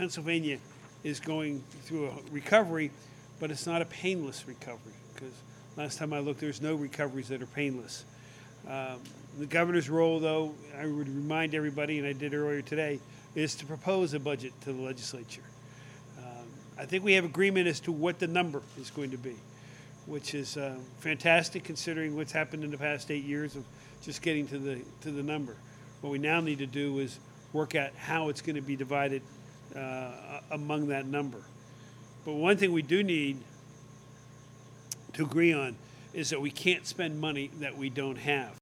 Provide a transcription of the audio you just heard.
Pennsylvania is going through a recovery, but it's not a painless recovery, because last time I looked, there's no recoveries that are painless. The governor's role, though, I would remind everybody, and I did earlier today, is to propose a budget to the legislature. I think we have agreement as to what the number is going to be, which is fantastic considering what's happened in the past 8 years of just getting to the number. What we now need to do is work out how it's going to be divided among that number. But one thing we do need to agree on is that we can't spend money that we don't have.